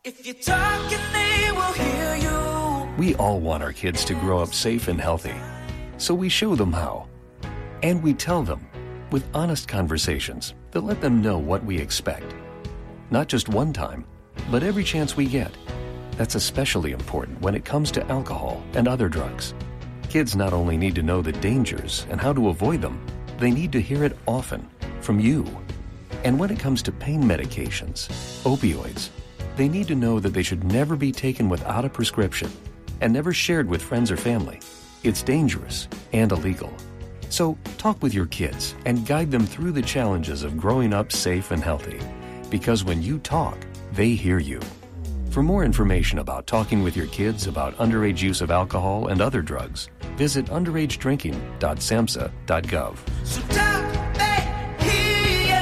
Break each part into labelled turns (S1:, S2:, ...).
S1: If you talk and they will hear you.
S2: We all want our kids to grow up safe and healthy, so we show them how. And we tell them with honest conversations that let them know what we expect. Not just one time, but every chance we get. That's especially important when it comes to alcohol and other drugs. Kids not only need to know the dangers and how to avoid them, they need to hear it often from you. And when it comes to pain medications, opioids, they need to know that they should never be taken without a prescription and never shared with friends or family. It's dangerous and illegal. So talk with your kids and guide them through the challenges of growing up safe and healthy. Because when you talk, they hear you. For more information about talking with your kids about underage use of alcohol and other drugs, visit underagedrinking.samhsa.gov.
S1: So talk, they hear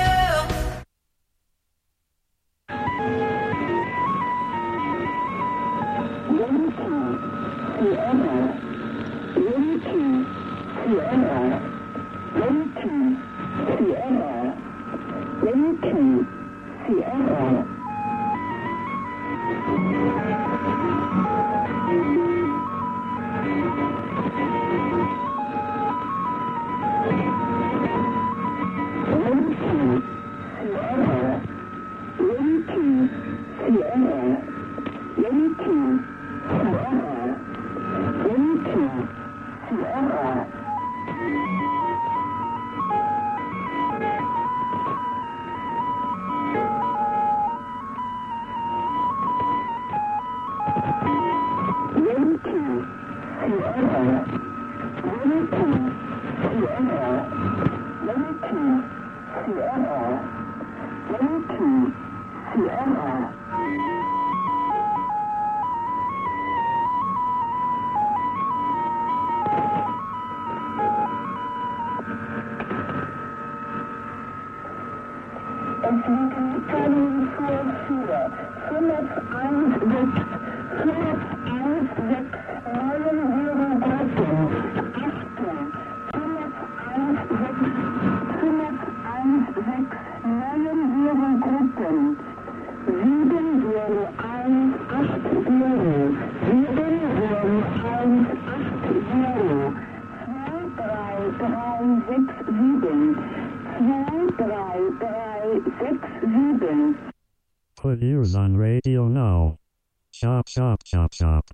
S3: Put ears on radio now. Chop, chop, chop, chop.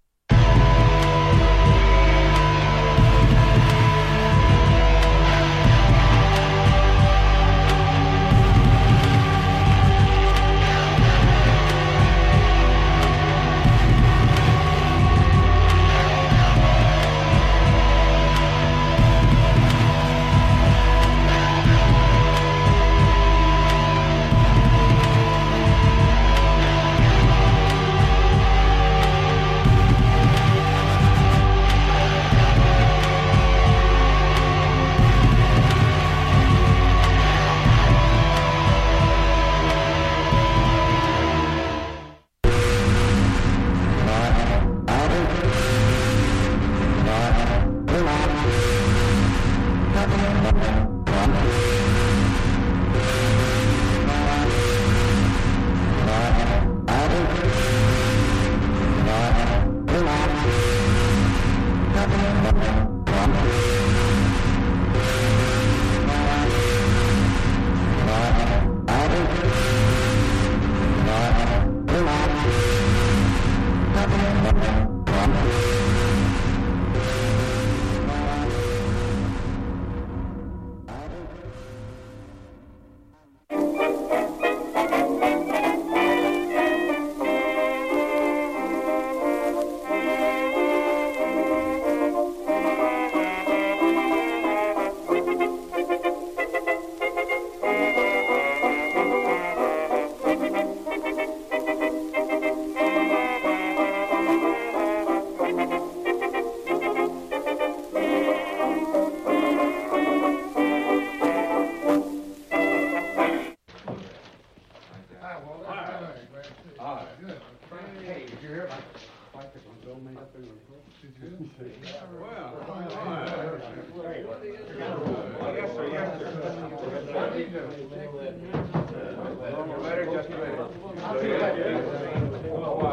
S4: Better just wait.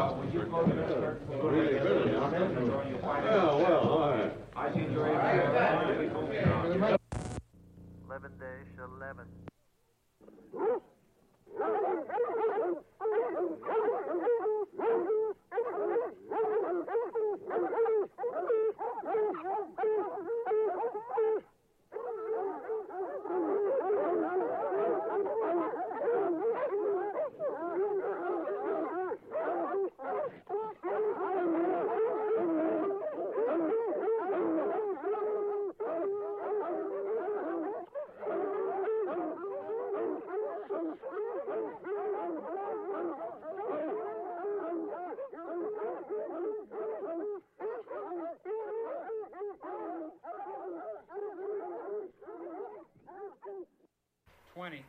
S4: 20.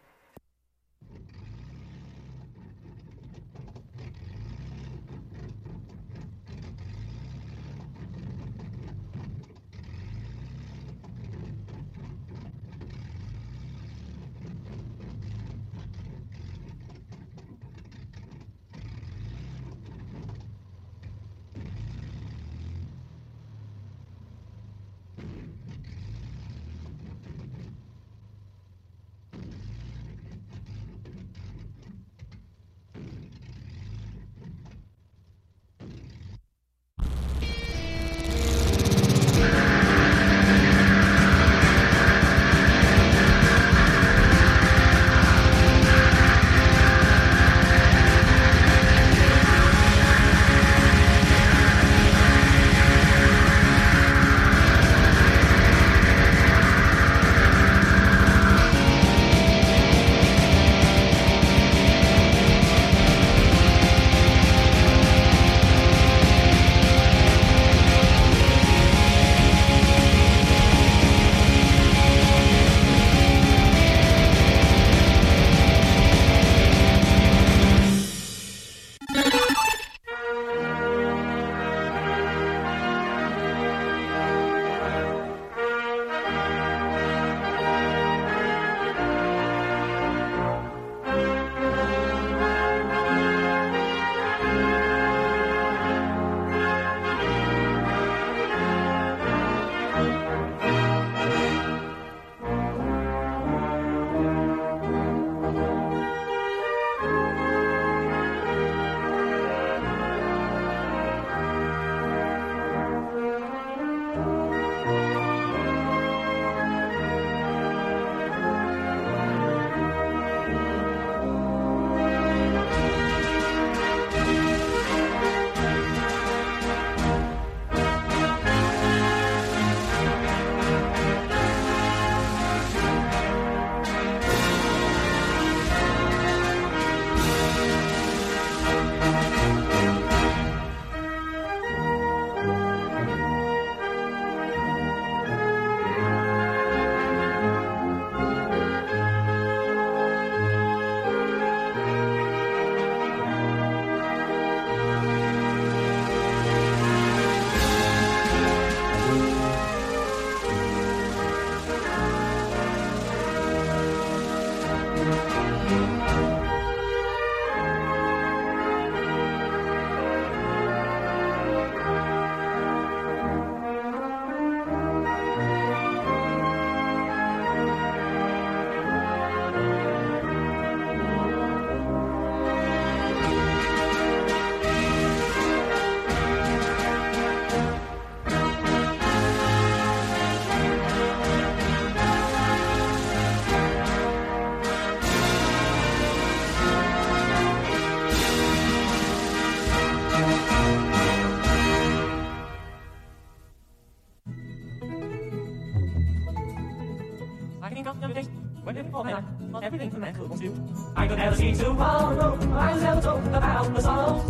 S5: everything a man could want to. I could never see tomorrow. I was never told about the sorrows.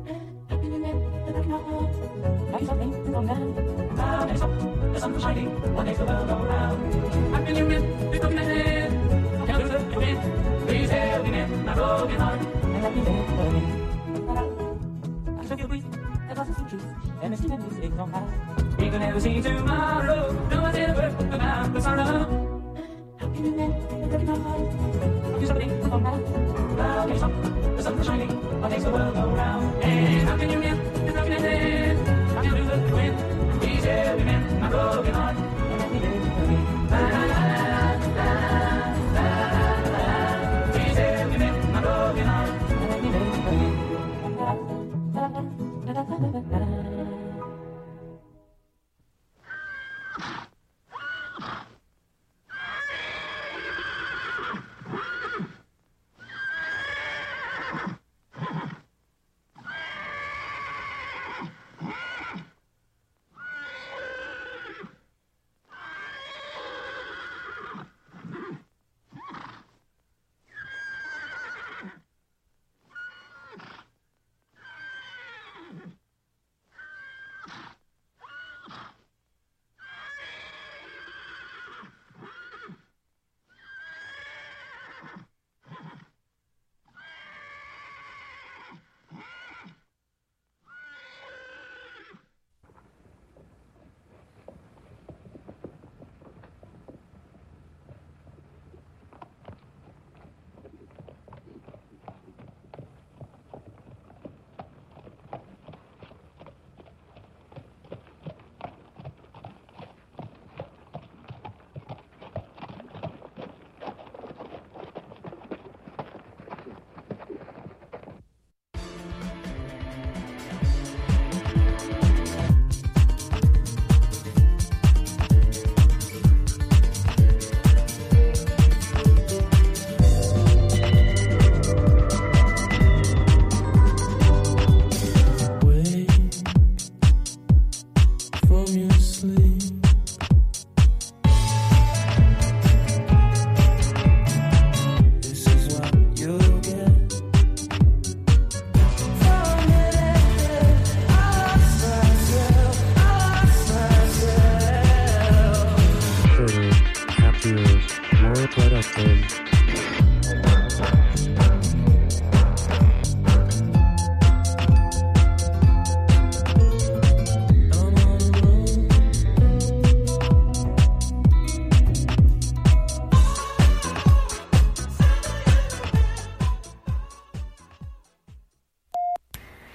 S5: Now next up, the sun was shining. What makes the world go round? Happy New Year, it's looking ahead. Can't lose it again. Please help me mend my broken heart. And let me live again. I should feel breeze. That lost some truth. And it's still music on high. We could never see tomorrow. No one said a word about the sorrow. Do something for now. Now next up, the sun is shining. What makes the world go round? And Happy New Year.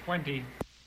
S5: 20.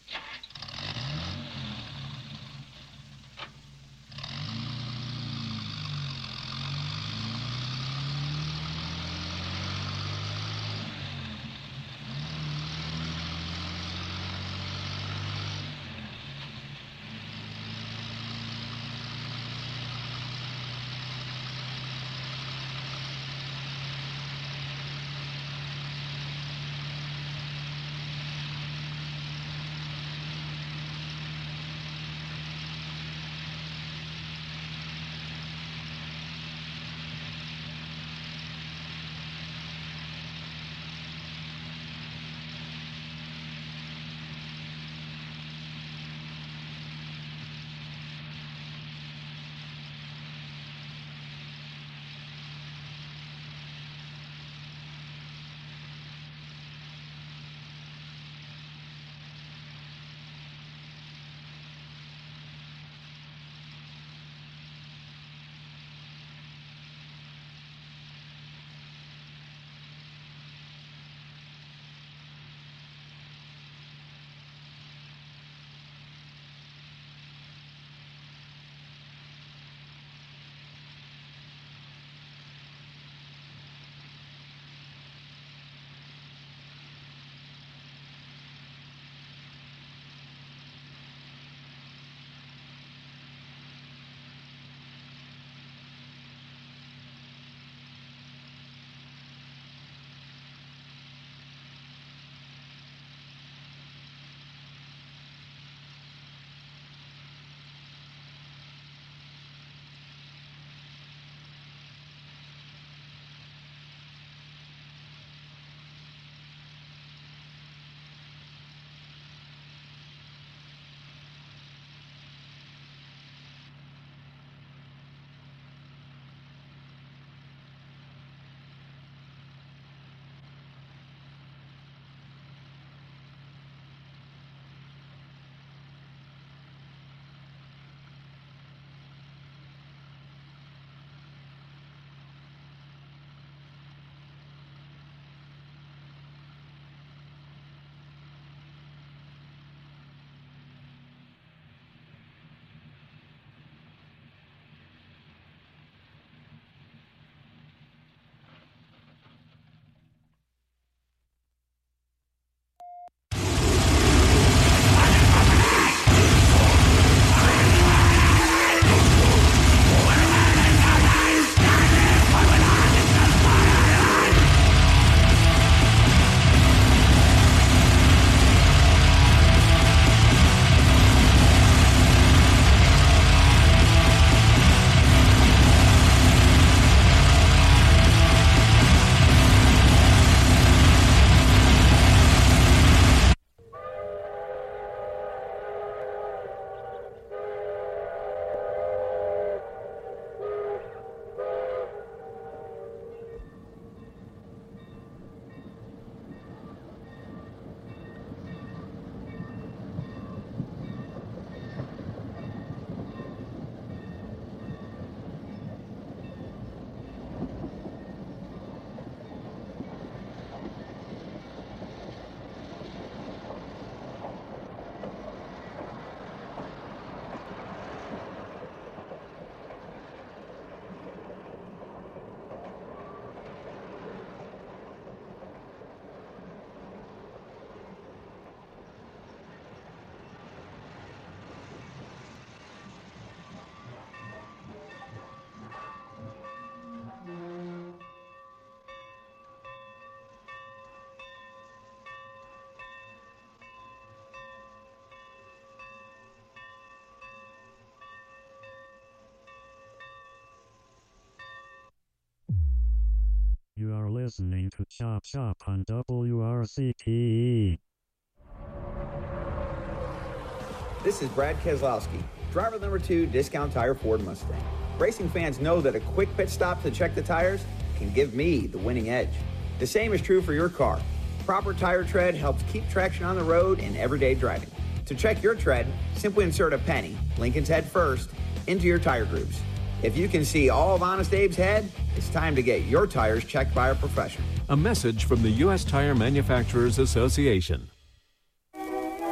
S3: You are listening to Chop Shop on WRCTE.
S4: This is Brad Keselowski, driver number 2, Discount Tire Ford Mustang. Racing fans know that a quick pit stop to check the tires can give me the winning edge. The same is true for your car. Proper tire tread helps keep traction on the road in everyday driving. To check your tread, simply insert a penny, Lincoln's head first, into your tire grooves. If you can see all of Honest Abe's head, it's time to get your tires checked by a professional.
S6: A message from the U.S. Tire Manufacturers Association.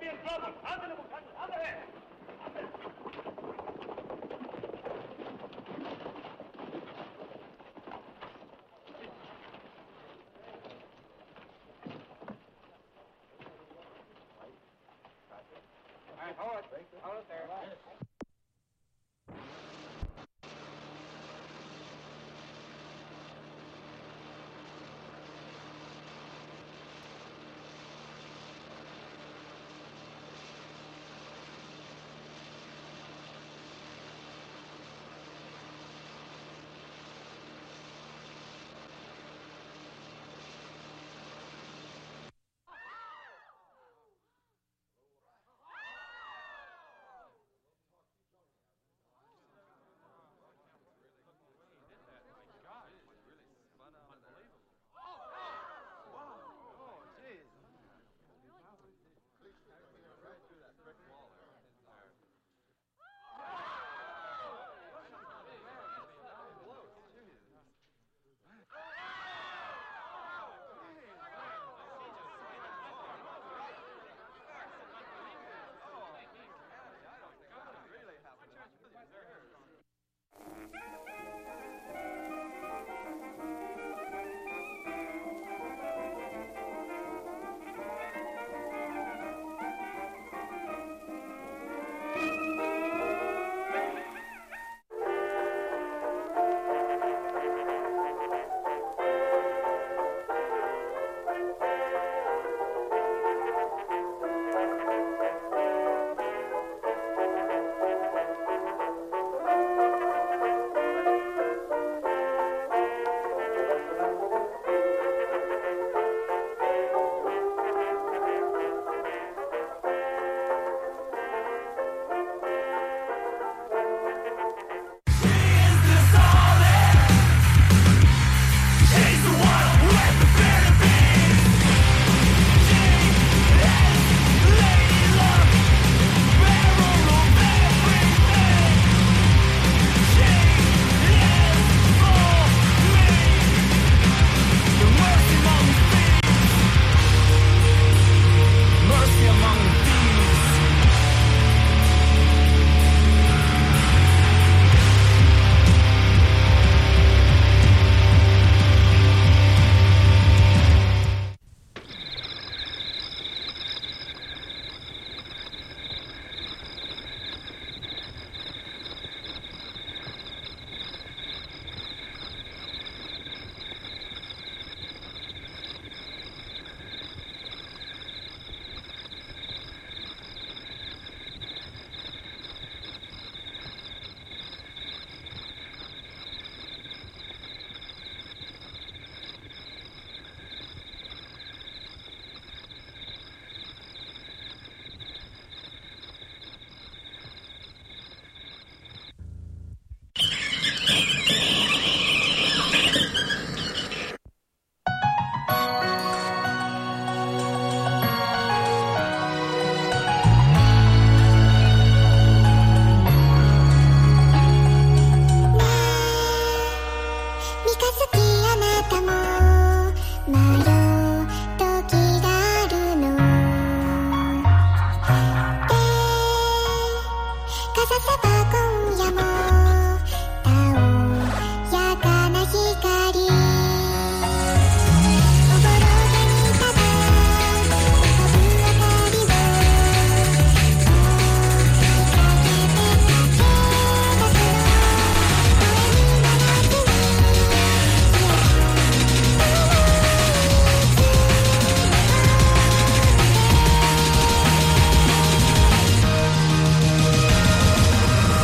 S6: 「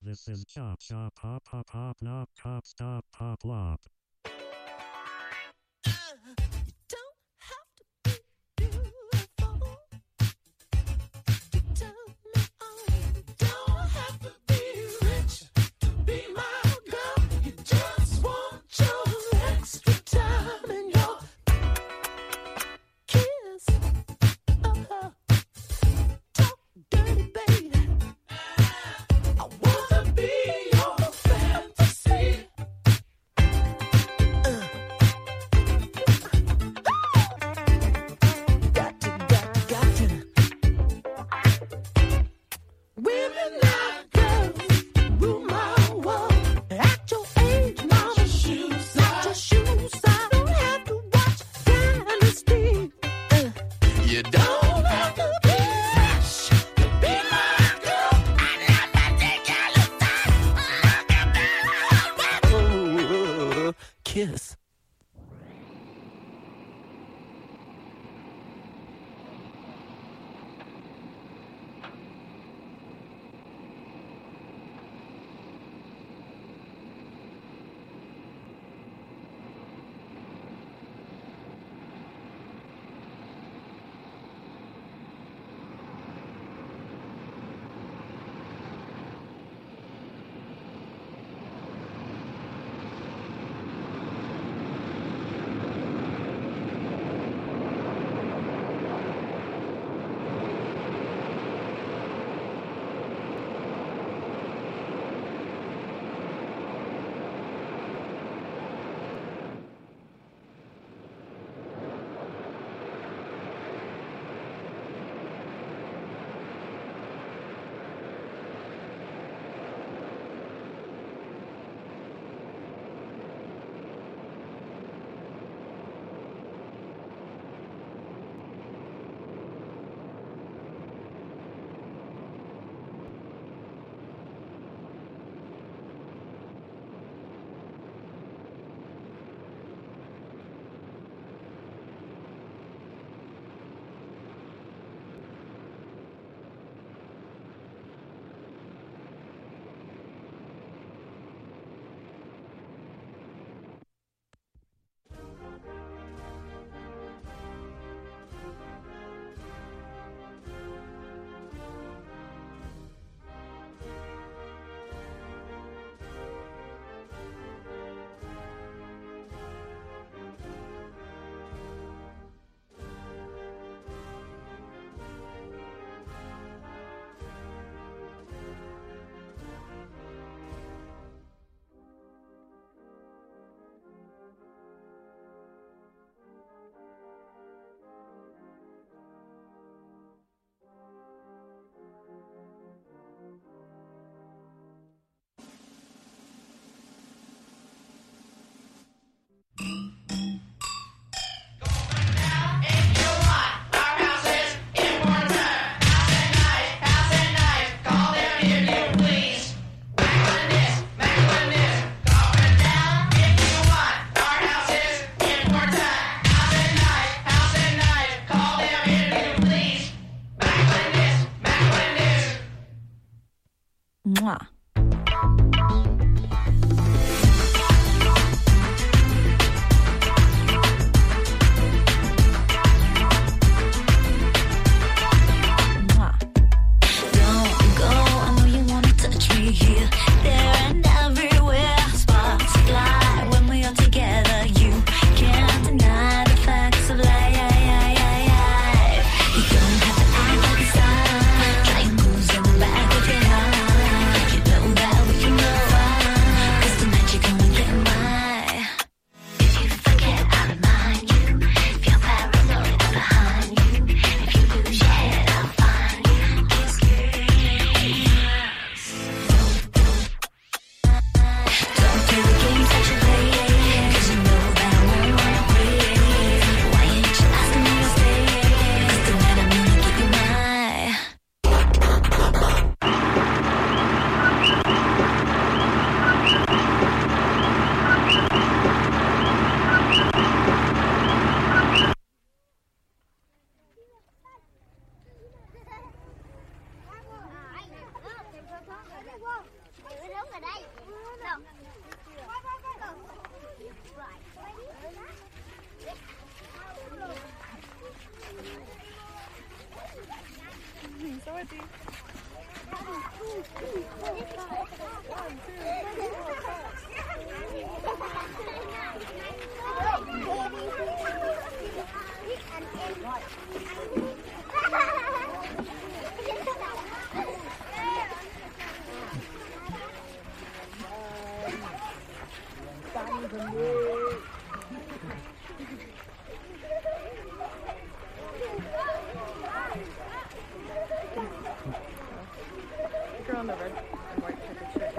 S3: This is Chop Chop Pop Pop Pop Nop Chop Stop Pop Lop.
S6: Don't have to be beautiful to turn me on. Don't have to be rich to be my girl. You just want your extra time and your kiss. Talk dirty, baby. I wanna be your fantasy. Got to. Women like girls rule my world. At your age, mama, knock your shoes. I don't have to watch Dynasty. You don't have to be rich to be my girl. I never take your kiss.
S7: Mwah. Don't go, I know you wanna touch me here, there and everywhere. Sparks fly when we are together. You can't deny the facts of life. You don't have to act like a star. Try and moves in the back of your heart. You know that we can go far.
S8: ở đây. Đâu?
S9: Sawadee. The girl in the red and white checkered shirt.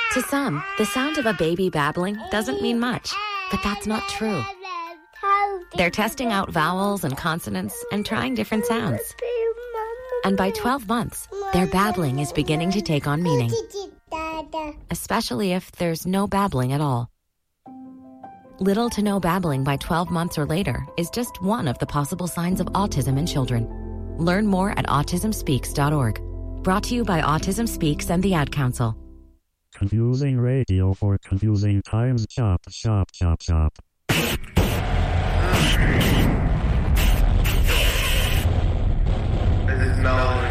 S8: To some, the sound of a baby babbling doesn't mean much, but that's not true. They're testing out vowels and consonants and trying different sounds. And by 12 months, their babbling is beginning to take on meaning, especially if there's no babbling at all. Little to no babbling by 12 months or later is just one of the possible signs of autism in children. Learn more at autismspeaks.org. Brought to you by Autism Speaks and the Ad Council.
S3: Confusing radio for confusing times. Chop, chop, chop, chop.
S10: This is no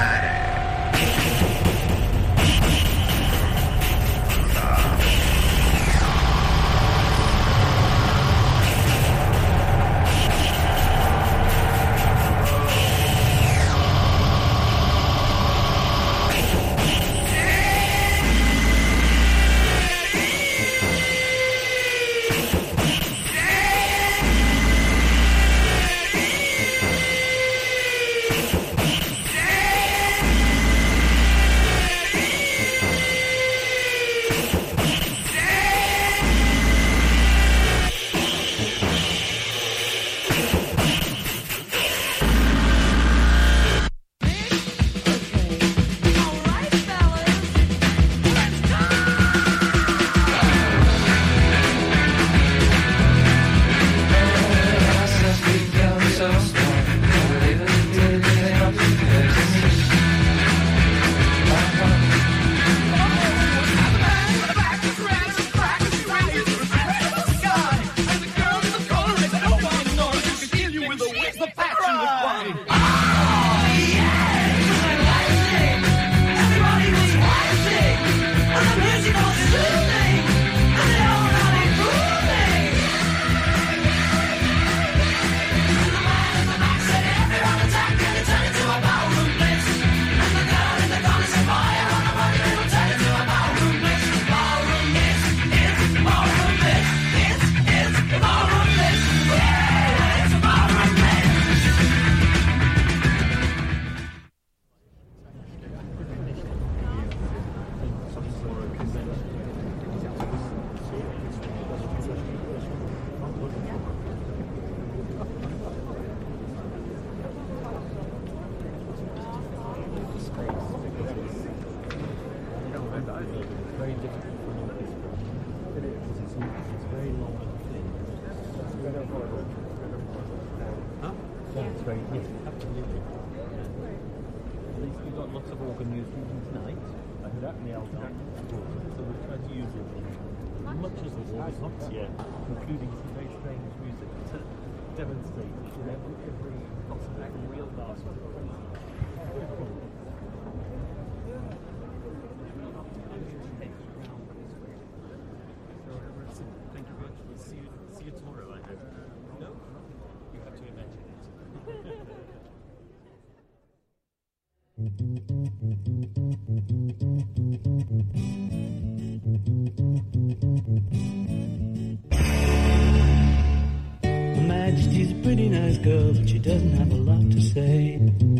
S11: Her Majesty's a pretty nice girl, but she doesn't have a lot to say.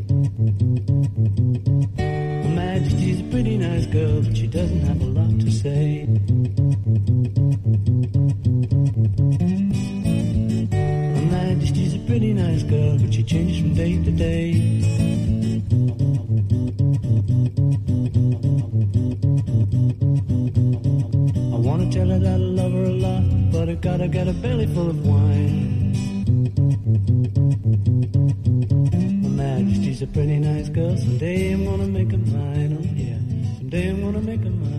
S11: Her Majesty's a pretty nice girl, but she doesn't have a lot to say. Her Majesty's a pretty nice girl, but she changes from day to day. I wanna tell her that I love her a lot, but I gotta get a belly full of wine. Her Majesty's a pretty nice girl, someday I'm gonna make her mine, oh yeah, someday I'm gonna make her mine.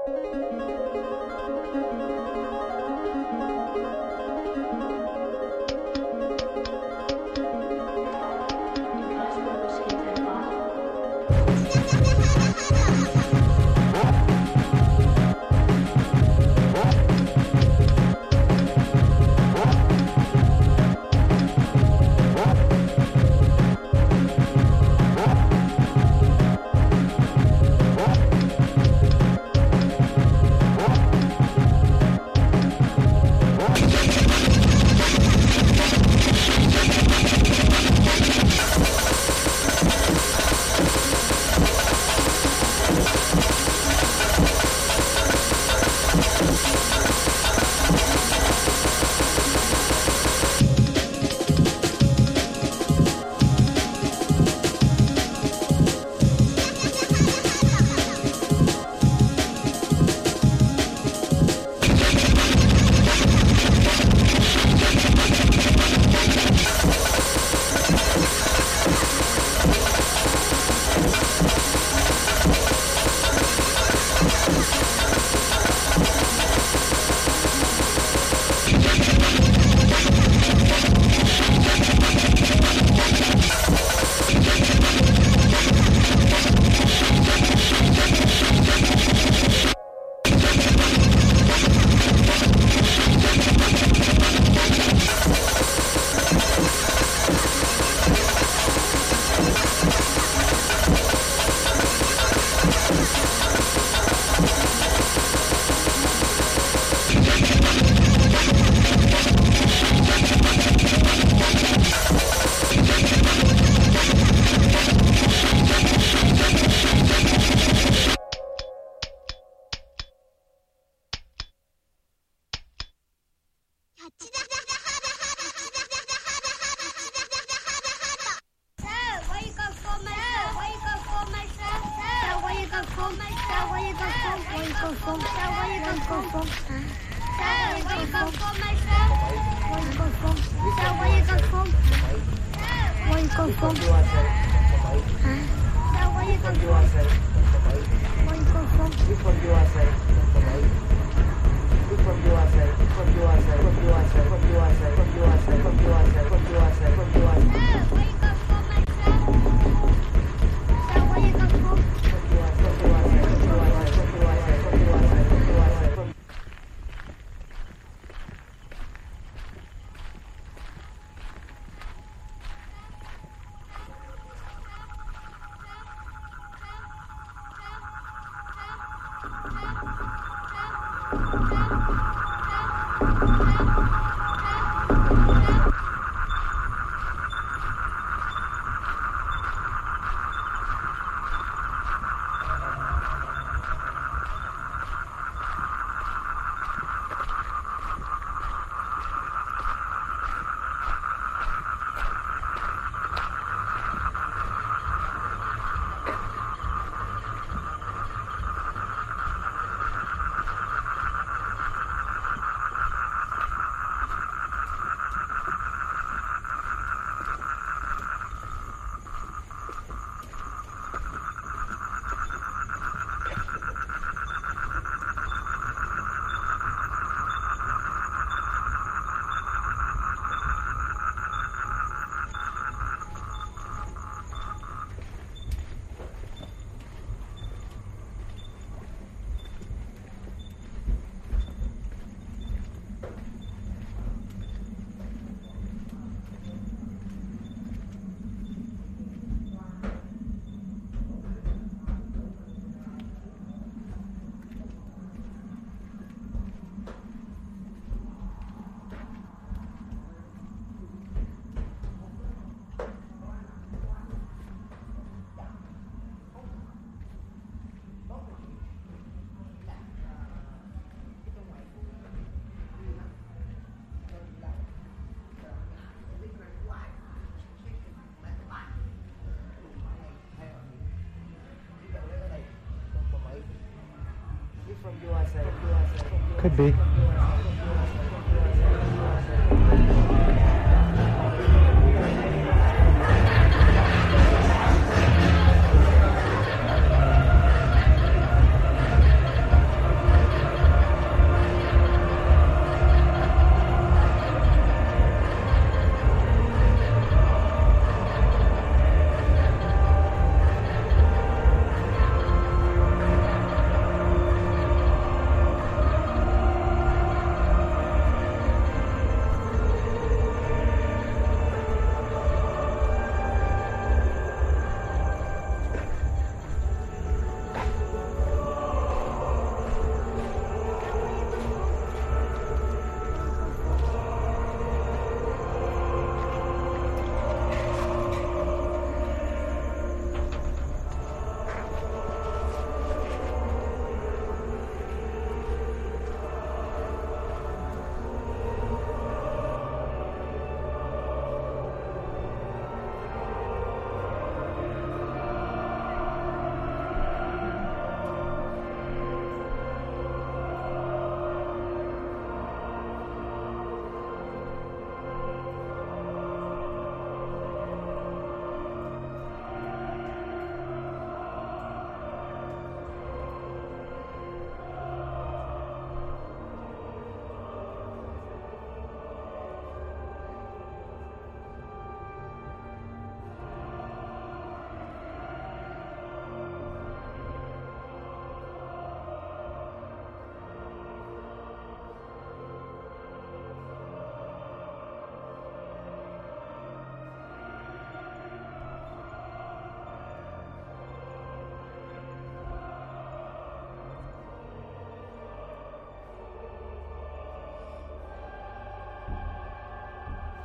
S10: Could be.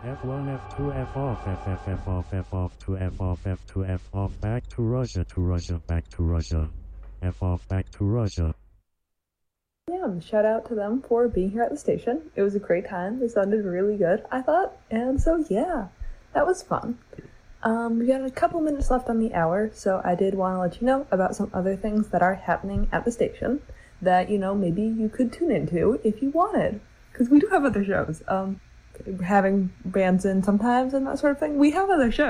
S3: F1, F2, F off, F off, F off, to F off, F2, F off, back to Russia, back to Russia, F off, back to Russia.
S12: Yeah, shout out to them for being here at the station. It was a great time. They sounded really good, I thought. And so, yeah, that was fun. We got a couple minutes left on the hour, so I did want to let you know about some other things that are happening at the station that, you know, maybe you could tune into if you wanted. Because we do have other shows. Having bands in sometimes and that sort of thing. We have other shows.